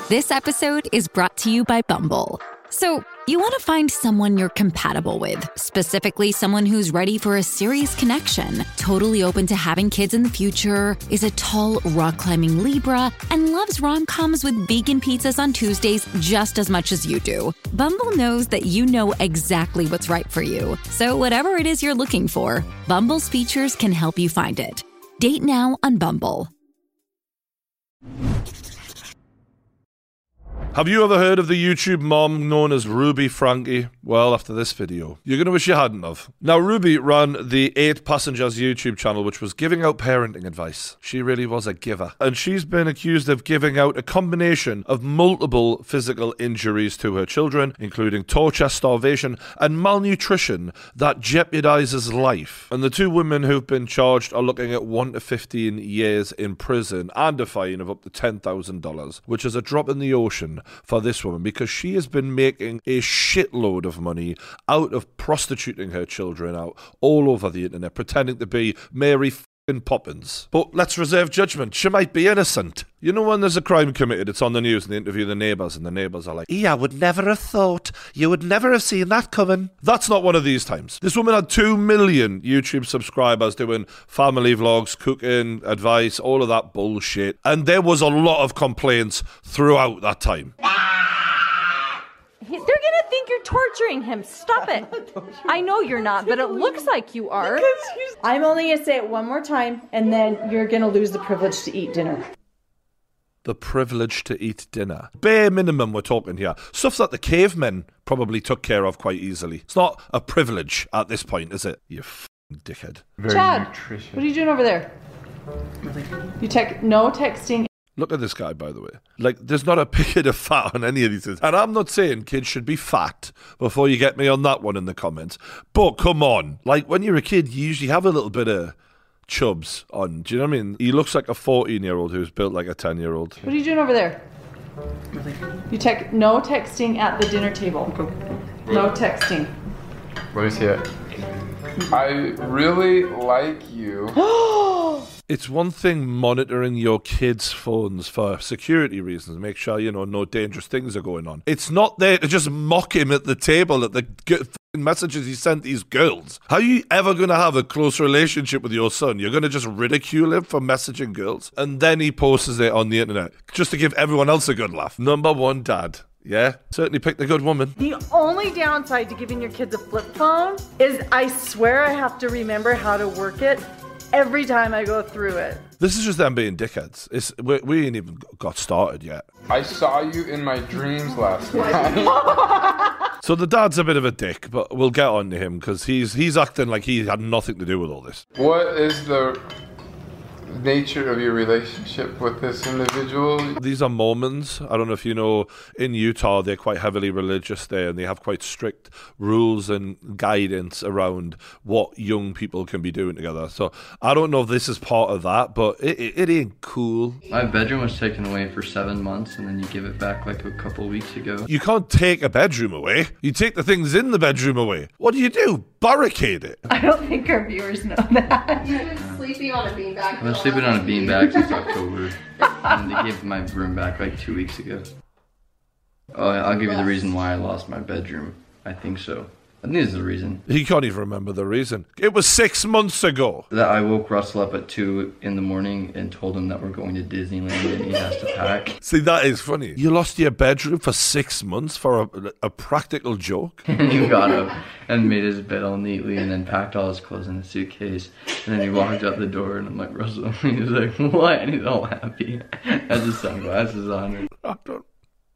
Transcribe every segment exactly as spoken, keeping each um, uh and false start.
This episode is brought to you by Bumble. So, you want to find someone you're compatible with, specifically someone who's ready for a serious connection, totally open to having kids in the future, is a tall, rock-climbing Libra, and loves rom-coms with vegan pizzas on Tuesdays just as much as you do. Bumble knows that you know exactly what's right for you. So whatever it is you're looking for, Bumble's features can help you find it. Date now on Bumble. Have you ever heard of the YouTube mom known as Ruby Franke? Well, after this video, you're going to wish you hadn't have. Now, Ruby ran the eight Passengers YouTube channel, which was giving out parenting advice. She really was a giver. And she's been accused of giving out a combination of multiple physical injuries to her children, including torture, starvation, and malnutrition that jeopardizes life. And the two women who've been charged are looking at one to fifteen years in prison and a fine of up to ten thousand dollars, which is a drop in the ocean for this woman, because she has been making a shitload of money out of prostituting her children out all over the internet, pretending to be Mary f***ing Poppins. But let's reserve judgment. She might be innocent. You know, when there's a crime committed, it's on the news and they interview the neighbours, and the neighbours are like, yeah, I would never have thought. You would never have seen that coming. That's not one of these times. This woman had two million YouTube subscribers doing family vlogs, cooking, advice, all of that bullshit. And there was a lot of complaints throughout that time. He, they're gonna think you're torturing him. Stop it. I know you're not, but it looks like you are. I'm only gonna say it one more time, and then you're gonna lose the privilege to eat dinner. The privilege to eat dinner. Bare minimum we're talking here. Stuff that the cavemen probably took care of quite easily. It's not a privilege at this point, is it? You f***ing dickhead. Very Chad, nutritious. what are you doing over there? You text, no texting. Look at this guy, by the way. Like, there's not a picket of fat on any of these things. And I'm not saying kids should be fat before you get me on that one in the comments. But come on. Like, when you're a kid, you usually have a little bit of chubs on. Do you know what I mean? He looks like a fourteen-year-old who's built like a ten-year-old. What are you doing over there? You text, no texting at the dinner table. No texting. Let me see it. I really like you. It's one thing monitoring your kids' phones for security reasons, make sure, you know, no dangerous things are going on. It's not there to just mock him at the table at the g- f***ing messages he sent these girls. How are you ever going to have a close relationship with your son? You're going to just ridicule him for messaging girls? And then he posts it on the internet just to give everyone else a good laugh. Number one dad. Yeah, certainly picked a good woman. The only downside to giving your kids a flip phone is I swear I have to remember how to work it every time I go through it. This is just them being dickheads. It's, we, we ain't even got started yet. I saw you in my dreams last night. So the dad's a bit of a dick, but we'll get on to him because he's he's acting like he had nothing to do with all this. What is the nature of your relationship with this individual? These are Mormons. I don't know if you know, in Utah they're quite heavily religious there, and they have quite strict rules and guidance around what young people can be doing together. So I don't know if this is part of that, but it, it, it ain't cool. My bedroom was taken away for seven months and then you give it back like a couple weeks ago. You can't take a bedroom away. You take the things in the bedroom away. What do you do? Barricade it. I don't think our viewers know that. You've been sleeping on a beanbag. I've been sleeping on a beanbag since October, and they gave my room back like two weeks ago. Oh, I'll give you the reason why I lost my bedroom. I think so. I think this is the reason. He can't even remember the reason. It was six months ago. That I woke Russell up at two in the morning and told him that we're going to Disneyland and he has to pack. See, that is funny. You lost your bedroom for six months for a, a practical joke? And he got up and made his bed all neatly and then packed all his clothes in a suitcase. And then he walked out the door and I'm like, Russell. He was like, what? And he's all happy. Has his sunglasses on. I don't...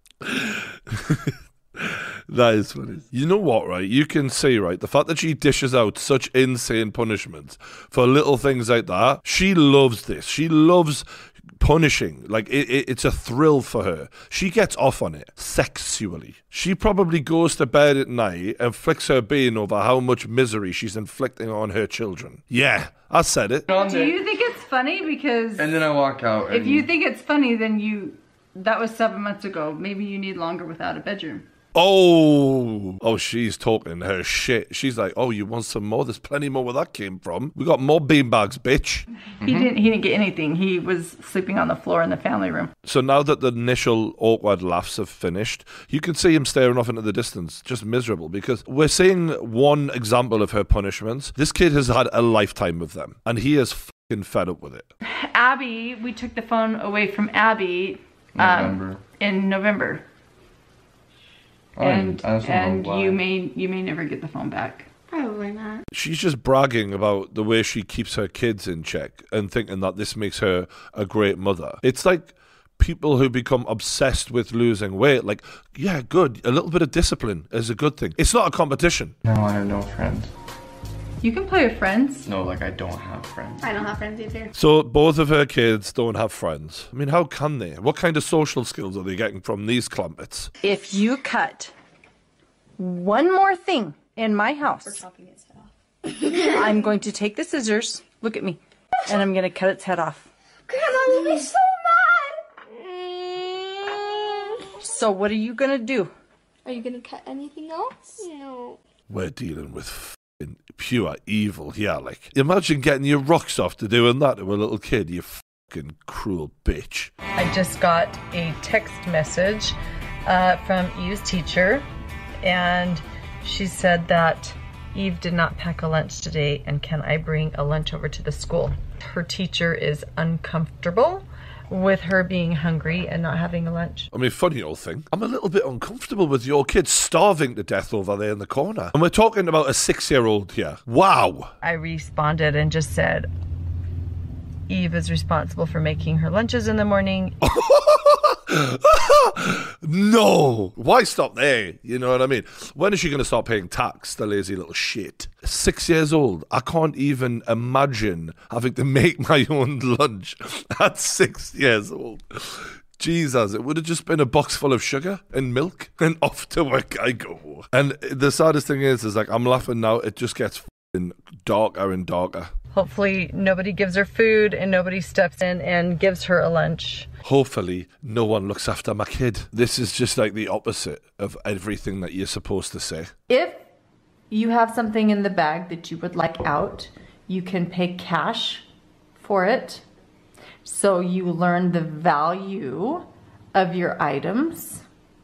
That is funny. You know what, right? You can see, right, the fact that she dishes out such insane punishments for little things like that, she loves this. She loves punishing. Like, it, it, it's a thrill for her. She gets off on it sexually. She probably goes to bed at night and flicks her bean over how much misery she's inflicting on her children. Yeah, I said it. Do you think it's funny? Because And then I walk out. if you think it's funny, then you... That was seven months ago. Maybe you need longer without a bedroom. Oh, oh, she's talking her shit. She's like, oh, you want some more? There's plenty more where that came from. We got more beanbags, bitch. He didn't. He didn't get anything. He was sleeping on the floor in the family room. So now that the initial awkward laughs have finished, you can see him staring off into the distance, just miserable, because we're seeing one example of her punishments. This kid has had a lifetime with them, and he is fucking fed up with it. Abby, we took the phone away from Abby November. um, in November. Oh, and I just don't and know why. you may you may never get the phone back. Probably not. She's just bragging about the way she keeps her kids in check and thinking that this makes her a great mother. It's like people who become obsessed with losing weight. Like, yeah, good. A little bit of discipline is a good thing. It's not a competition. No, I have no friends. You can play with friends. No, like I don't have friends. I don't have friends either. So both of her kids don't have friends. I mean, how can they? What kind of social skills are they getting from these clumpets? If you cut one more thing in my house, I'm going to take the scissors. Look at me, and I'm going to cut its head off. Grandma will be so mad. So what are you going to do? Are you gonna cut anything else? No. We're dealing with f***ing pure evil here. Like, imagine getting your rocks off to doing that to a little kid, you f***ing cruel bitch. I just got a text message uh, from Eve's teacher, and she said that Eve did not pack a lunch today, and can I bring a lunch over to the school? Her teacher is uncomfortable with her being hungry and not having a lunch. I mean, funny old thing. I'm a little bit uncomfortable with your kid starving to death over there in the corner. And we're talking about a six-year-old here. Wow. I responded and just said, Eve is responsible for making her lunches in the morning. No. Why stop there? You know what I mean? When is she going to start paying tax, the lazy little shit? Six years old. I can't even imagine having to make my own lunch at six years old. Jesus, it would have just been a box full of sugar and milk, and off to work I go. And the saddest thing is, is like, I'm laughing now, it just gets f***ing darker and darker. Hopefully nobody gives her food and nobody steps in and gives her a lunch. Hopefully no one looks after my kid. This is just like the opposite of everything that you're supposed to say. If you have something in the bag that you would like out, you can pay cash for it. So you learn the value of your items.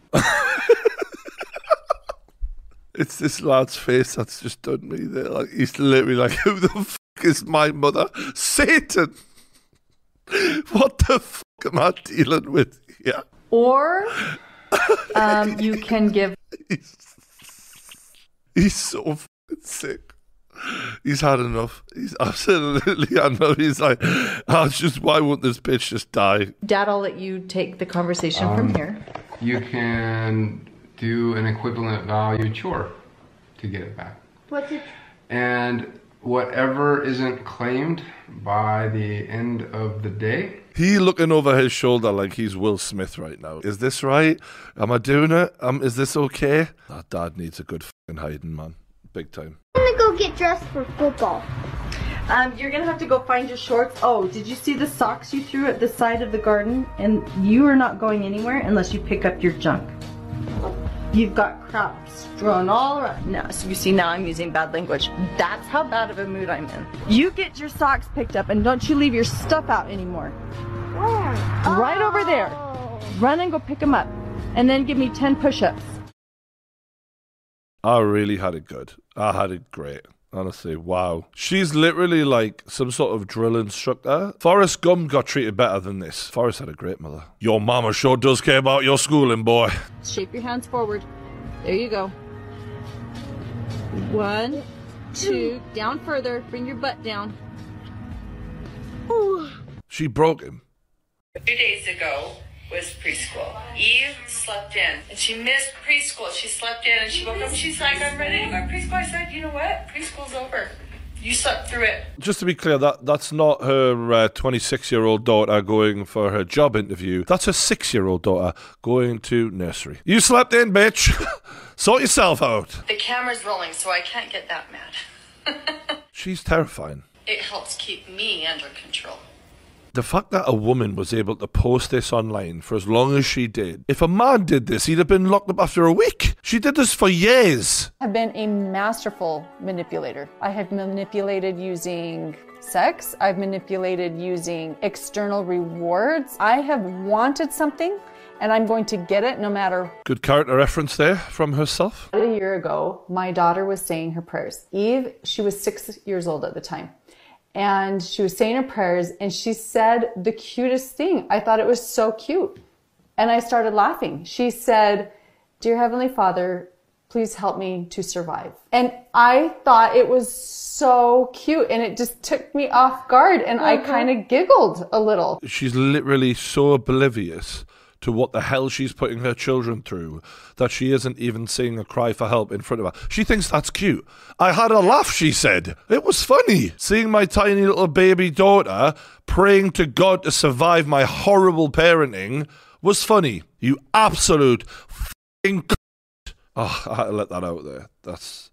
It's this lad's face that's just done me there. Like, he's literally like, who the f*** is my mother? Satan! What the f*** am I dealing with here? Or um, you can give... He's, he's so f***ing sick. He's had enough. He's absolutely had enough. He's like, oh, it's just, why won't this bitch just die? Dad, I'll let you take the conversation Um, from here. You can do an equivalent value chore to get it back. What's it? And whatever isn't claimed by the end of the day. He looking over his shoulder like he's Will Smith right now. Is this right? Am I doing it? Um, is this okay? That dad needs a good fucking hiding, man. Big time. I'm gonna go get dressed for football. Um, you're gonna have to go find your shorts. Oh, did you see the socks you threw at the side of the garden? And you are not going anywhere unless you pick up your junk. You've got crap strewn all around. Now, so you see, now I'm using bad language. That's how bad of a mood I'm in. You get your socks picked up and don't you leave your stuff out anymore. Where? Right over there. Oh. Run and go pick them up. And then give me ten push-ups. I really had it good. I had it great. Honestly, wow. She's literally like some sort of drill instructor. Forrest Gump got treated better than this. Forrest had a great mother. Your mama sure does care about your schooling, boy. Shape your hands forward. There you go. One, two, down further. Bring your butt down. Ooh. She broke him. Two days ago was preschool. Eve slept in, and she missed preschool. She slept in, and she woke up, and she's like, I'm ready to go to preschool. I said, you know what? Preschool's over. You slept through it. Just to be clear, that that's not her uh, twenty-six-year-old daughter going for her job interview. That's her six-year-old daughter going to nursery. You slept in, bitch. Sort yourself out. The camera's rolling, so I can't get that mad. She's terrifying. It helps keep me under control. The fact that a woman was able to post this online for as long as she did, if a man did this, he'd have been locked up after a week. She did this for years. I've been a masterful manipulator. I have manipulated using sex. I've manipulated using external rewards. I have wanted something, and I'm going to get it no matter. Good character reference there from herself. A year ago, my daughter was saying her prayers. Eve, she was six years old at the time. And she was saying her prayers, and she said the cutest thing. I thought it was so cute. And I started laughing. She said, "Dear Heavenly Father, please help me to survive." And I thought it was so cute, and it just took me off guard, and mm-hmm. I kind of giggled a little. She's literally so oblivious to what the hell she's putting her children through that she isn't even seeing a cry for help in front of her. She thinks that's cute. I had a laugh, she said. It was funny. Seeing my tiny little baby daughter praying to God to survive my horrible parenting was funny. You absolute f***ing c***. Oh, I had to let that out there. That's...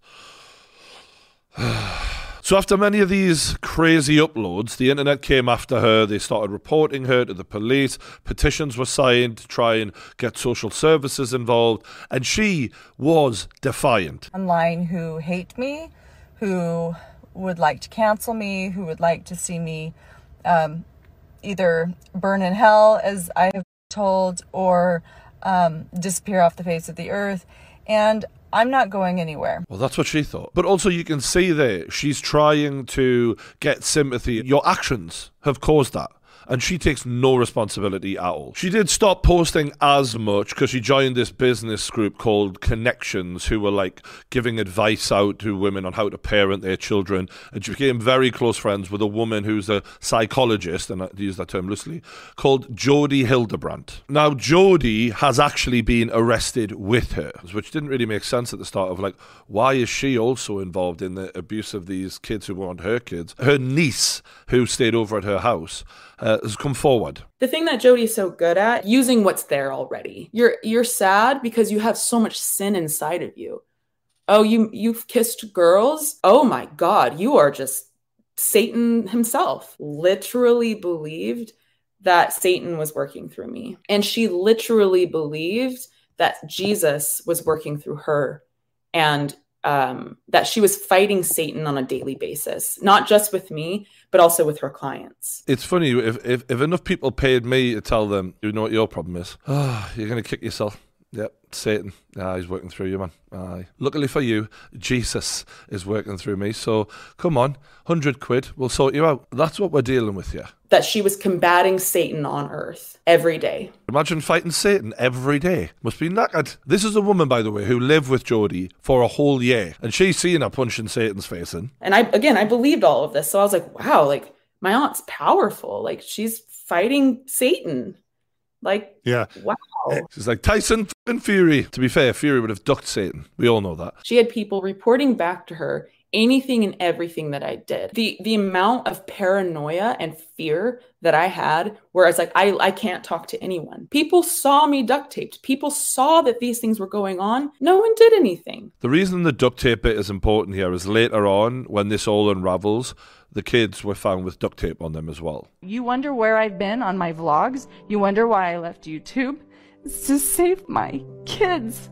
So after many of these crazy uploads, the internet came after her. They started reporting her to the police. Petitions were signed to try and get social services involved. And she was defiant. Online who hate me, who would like to cancel me, who would like to see me um, either burn in hell, as I have been told, or um, disappear off the face of the earth. And I'm not going anywhere. Well, that's what she thought. But also you can see there, she's trying to get sympathy. Your actions have caused that. And she takes no responsibility at all. She did stop posting as much because she joined this business group called Connections, who were like giving advice out to women on how to parent their children. And she became very close friends with a woman who's a psychologist, and I use that term loosely, called Jodi Hildebrandt. Now, Jodi has actually been arrested with her, which didn't really make sense at the start of like, why is she also involved in the abuse of these kids who weren't her kids? Her niece, who stayed over at her house, Uh, has come forward. The thing that Jodi's so good at, using what's there already. You're you're sad because you have so much sin inside of you. Oh, you you've kissed girls? Oh my God, you are just Satan himself. Literally believed that Satan was working through me. And she literally believed that Jesus was working through her, and um, that she was fighting Satan on a daily basis, not just with me, but also with her clients. It's funny, if, if, if enough people paid me to tell them, you know what your problem is? Oh, you're going to kick yourself. Yep, Satan. Ah, he's working through you, man. Aye. Luckily for you, Jesus is working through me. So come on, hundred quid, we'll sort you out. That's what we're dealing with here. That she was combating Satan on earth every day. Imagine fighting Satan every day. Must be knackered. This is a woman, by the way, who lived with Jodi for a whole year, and she's seeing her punching Satan's face in. And I, again, I believed all of this. So I was like, wow, like my aunt's powerful. Like she's fighting Satan. Like, yeah. Wow. She's like Tyson and Fury. To be fair, Fury would have ducked Satan. We all know that. She had people reporting back to her anything and everything that I did. The the amount of paranoia and fear that I had, where I was like, I, I can't talk to anyone. People saw me duct taped. People saw that these things were going on. No one did anything. The reason the duct tape bit is important here is later on, when this all unravels, the kids were found with duct tape on them as well. You wonder where I've been on my vlogs? You wonder why I left YouTube? It's to save my kids.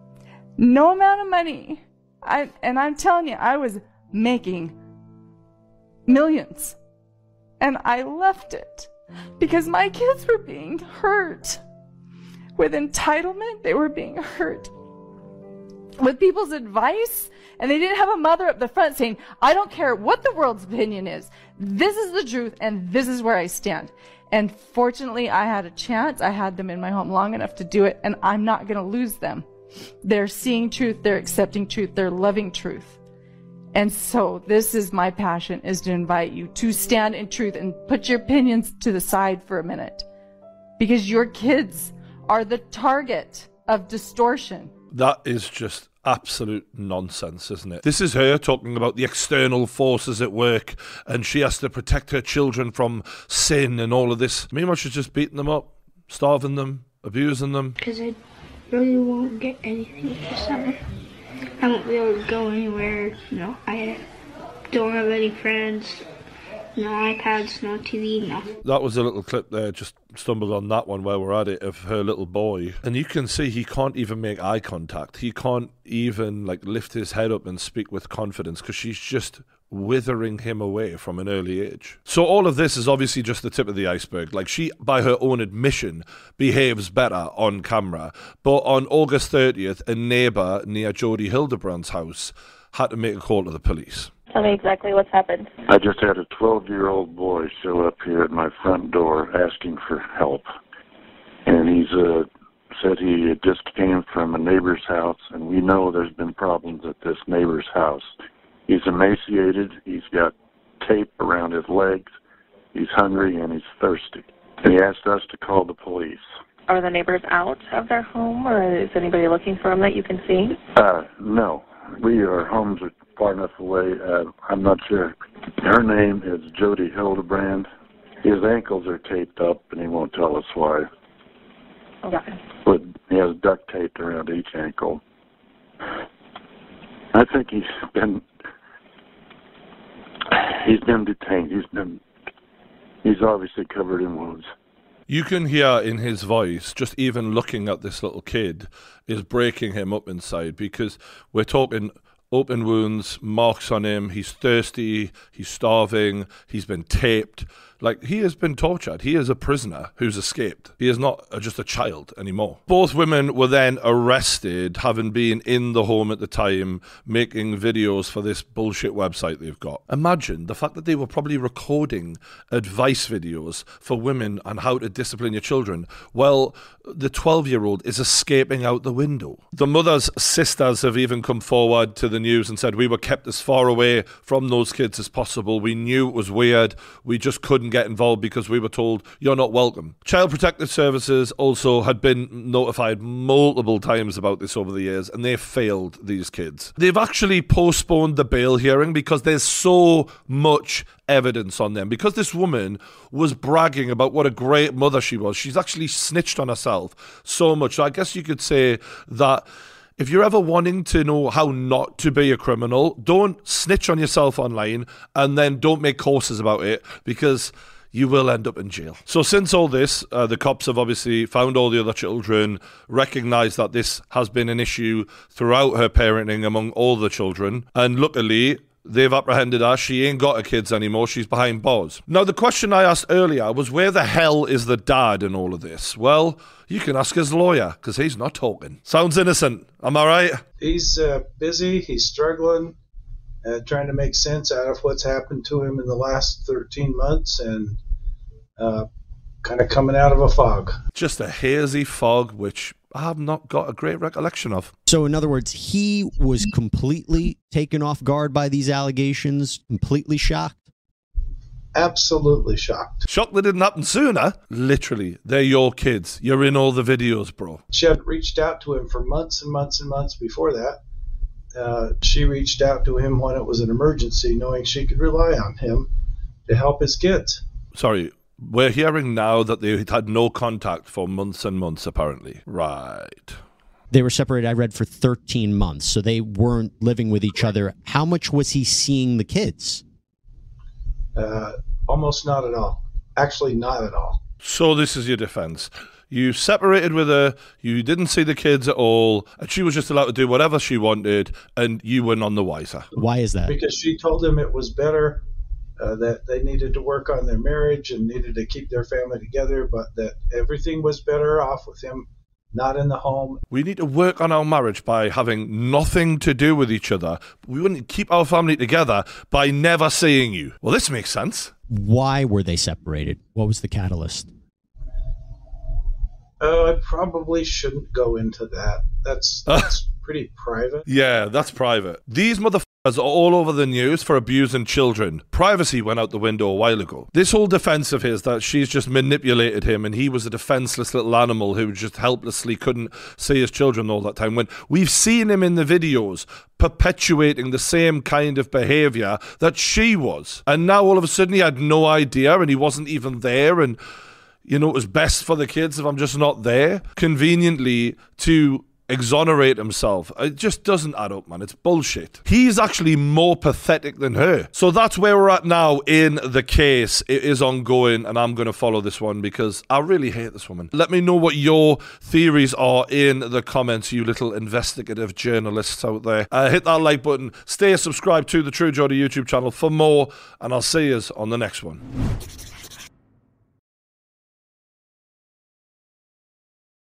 No amount of money. I and I'm telling you, I was making millions. And I left it because my kids were being hurt. With entitlement, they were being hurt. With people's advice, and they didn't have a mother up the front saying, I don't care what the world's opinion is. This is the truth, and this is where I stand. And fortunately, I had a chance. I had them in my home long enough to do it, and I'm not going to lose them. They're seeing truth, they're accepting truth, they're loving truth. And so this is my passion, is to invite you to stand in truth and put your opinions to the side for a minute. Because your kids are the target of distortion. That is just absolute nonsense, isn't it? This is her talking about the external forces at work, and she has to protect her children from sin and all of this. Meanwhile, she's just beating them up, starving them, abusing them. Because I really won't get anything for summer. I won't be able to go anywhere. You know, I don't have any friends. No iPads, no T V, no. That was a little clip there, just stumbled on that one while we're at it, of her little boy. And you can see he can't even make eye contact. He can't even like lift his head up and speak with confidence because she's just withering him away from an early age. So all of this is obviously just the tip of the iceberg. Like, she, by her own admission, behaves better on camera. But on August thirtieth, a neighbour near Jody Hildebrand's house had to make a call to the police. Tell me exactly what's happened. I just had a twelve-year-old boy show up here at my front door asking for help. And he's uh, said he just came from a neighbor's house, and we know there's been problems at this neighbor's house. He's emaciated, he's got tape around his legs, he's hungry, and he's thirsty. And he asked us to call the police. Are the neighbors out of their home, or is anybody looking for them that you can see? Uh, no. We, our homes are far enough away. Uh, I'm not sure. Her name is Jody Hildebrand. His ankles are taped up, and he won't tell us why. Okay. But he has duct taped around each ankle. I think he's been... He's been detained. He's been, he's obviously covered in wounds. You can hear in his voice, just even looking at this little kid, is breaking him up inside, because we're talking open wounds, marks on him, he's thirsty, he's starving, he's been taped. Like, he has been tortured. He is a prisoner who's escaped. He is not just a child anymore. Both women were then arrested, having been in the home at the time, making videos for this bullshit website they've got. Imagine the fact that they were probably recording advice videos for women on how to discipline your children. Well, the twelve-year-old is escaping out the window. The mother's sisters have even come forward to the news and said, we were kept as far away from those kids as possible. We knew it was weird. We just couldn't get involved because we were told you're not welcome. Child Protective Services also had been notified multiple times about this over the years, and they failed these kids. They've actually postponed the bail hearing because there's so much evidence on them. Because this woman was bragging about what a great mother she was, she's actually snitched on herself so much. So I guess you could say that if you're ever wanting to know how not to be a criminal, don't snitch on yourself online, and then don't make courses about it, because you will end up in jail. So since all this, uh, the cops have obviously found all the other children, recognised that this has been an issue throughout her parenting among all the children, and luckily they've apprehended her. She ain't got her kids anymore. She's behind bars. Now, the question I asked earlier was, where the hell is the dad in all of this? Well, you can ask his lawyer, because he's not talking. Sounds innocent. Am I right? He's uh, busy. He's struggling, uh, trying to make sense out of what's happened to him in the last thirteen months, and uh, kind of coming out of a fog. Just a hazy fog, which I have not got a great recollection of. So in other words, he was completely taken off guard by these allegations, completely shocked? Absolutely shocked. Shocked that didn't happen sooner? Literally, they're your kids. You're in all the videos, bro. She had reached out to him for months and months and months before that. Uh, she reached out to him when it was an emergency, knowing she could rely on him to help his kids. Sorry, we're hearing now that they had no contact for months and months, apparently. Right. They were separated, I read, for thirteen months, so they weren't living with each other. How much was he seeing the kids? Uh, almost not at all. Actually, not at all. So this is your defense. You separated with her, you didn't see the kids at all, and she was just allowed to do whatever she wanted, and you were none the wiser. Why is that? Because she told him it was better, uh, that they needed to work on their marriage and needed to keep their family together, but that everything was better off with him not in the home. We need to work on our marriage by having nothing to do with each other. We wouldn't keep our family together by never seeing you. Well, this makes sense. Why were they separated? What was the catalyst? Oh, I probably shouldn't go into that. That's, that's pretty private. Yeah, that's private. These motherfuckers are all over the news for abusing children. Privacy went out the window a while ago. This whole defense of his that she's just manipulated him and he was a defenseless little animal who just helplessly couldn't see his children all that time, when we've seen him in the videos perpetuating the same kind of behavior that she was. And now all of a sudden he had no idea and he wasn't even there, and you know, it was best for the kids if I'm just not there. Conveniently, to exonerate himself. It just doesn't add up, man. It's bullshit. He's actually more pathetic than her. So that's where we're at now in the case. It is ongoing, and I'm going to follow this one because I really hate this woman. Let me know what your theories are in the comments, you little investigative journalists out there. Uh, hit that like button. Stay subscribed to the True Geordie YouTube channel for more, and I'll see you on the next one.